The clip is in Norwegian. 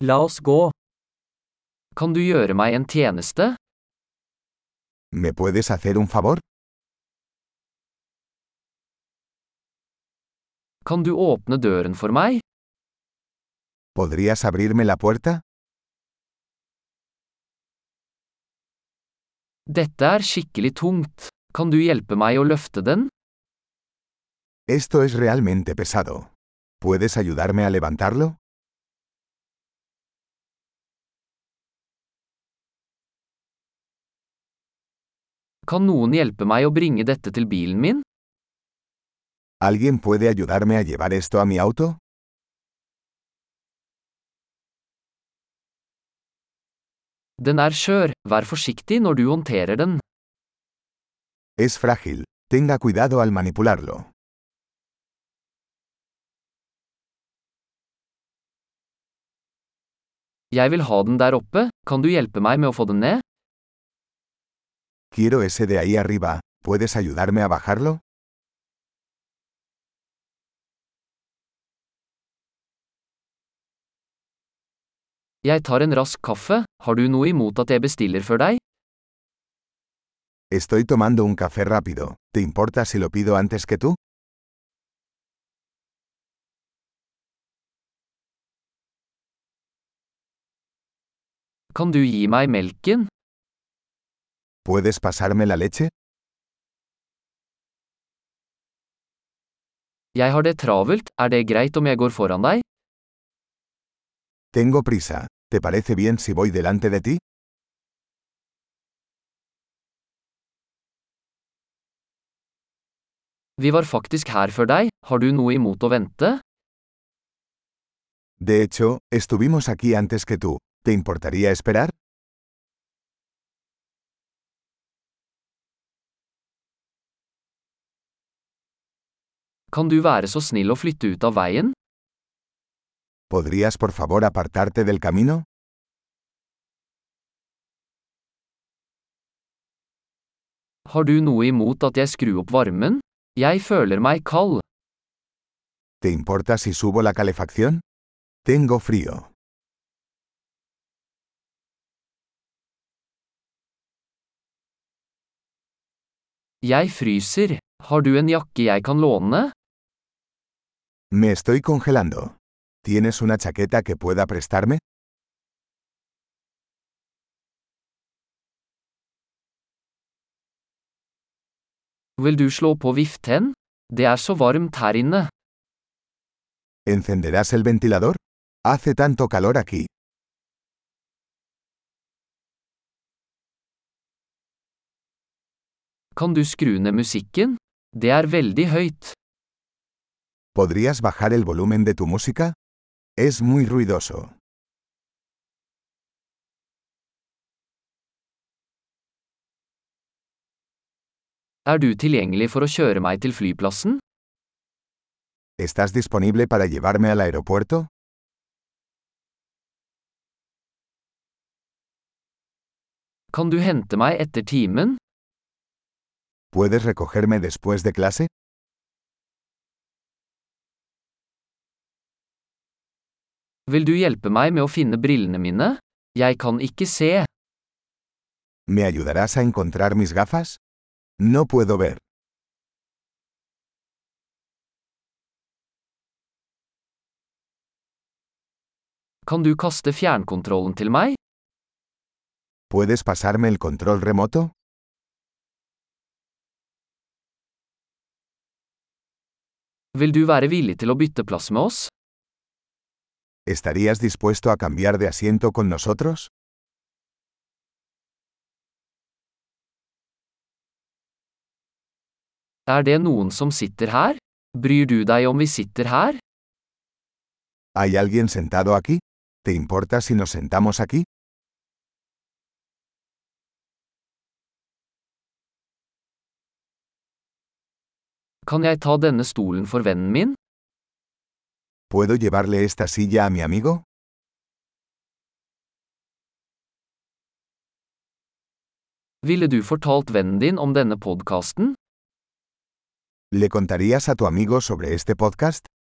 La oss gå. Kan du gjøre meg en tjeneste? ¿Me puedes hacer un favor? Kan du åpne døren for meg? ¿Podrías abrirme la puerta? Dette er skikkelig tungt. Kan du hjelpe meg å løfte den? Esto es realmente pesado. ¿Puedes ayudarme a levantarlo? Kan noen hjelpe meg å bringe dette til bilen min? ¿Alguien puede ayudarme a llevar esto a mi auto? Den er skjør, vær forsiktig når du håndterer den. Es frágil. Tenga cuidado al manipularlo. Jeg vil ha den der oppe, kan du hjelpe meg med å få den ned? Quiero ese de ahí arriba. ¿Puedes ayudarme a bajarlo? Jeg tar en rask kaffe, har du noe imot at jeg bestiller før deg? Estoy tomando un café rápido. ¿Te importa si lo pido antes que tú? Kan du gi meg melken? ¿Puedes pasarme la leche? Jeg har det travelt, er det greit om jeg går foran deg? Tengo prisa. ¿Te parece bien si voy delante de ti? Vi var faktisk her før deg, har du noe imot å vente? De hecho, estuvimos aquí antes que tú. ¿Te importaría esperar? Kan du være så snill å flytte ut av veien? ¿Podrías por favor apartarte del camino? Har du noe imot at jeg skrur opp varmen? Jeg føler meg kald. ¿Te importa si subo la calefacción? Tengo frío. Jeg fryser. Har du en jakke jeg kan låne? Me estoy congelando. ¿Tienes una chaqueta que pueda prestarme? Vil du slå på viften? Det er så varmt her inne. ¿Encenderás el ventilador? Hace tanto calor aquí. Kan du skru ned musikken? Det er veldig høyt. ¿Podrías bajar el volumen de tu música? Es muy ruidoso. Er du tilgjengelig for å kjøre meg til flyplassen? ¿Estás disponible para llevarme al aeropuerto? Kan du hente meg etter timen? ¿Puedes recogerme después de clase? Vil du hjelpe meg med å finne brillene mine? Jeg kan ikke se. ¿Me ayudarás a encontrar mis gafas? No puedo ver. Kan du kaste fjernkontrollen til meg? ¿Puedes pasarme el control remoto? Vil du være villig til å bytte plass med oss? ¿Estarías dispuesto a cambiar de asiento con nosotros? Er det noen som sitter her? Bryr du deg om vi sitter her? ¿Hay alguien sentado aquí? ¿Te importa si nos sentamos aquí? Kan jeg ta denne stolen for vennen min? ¿Puedo llevarle esta silla a mi amigo? Ville du fortalt vennen din om denne podcasten? ¿Le contarías a tu amigo sobre este podcast?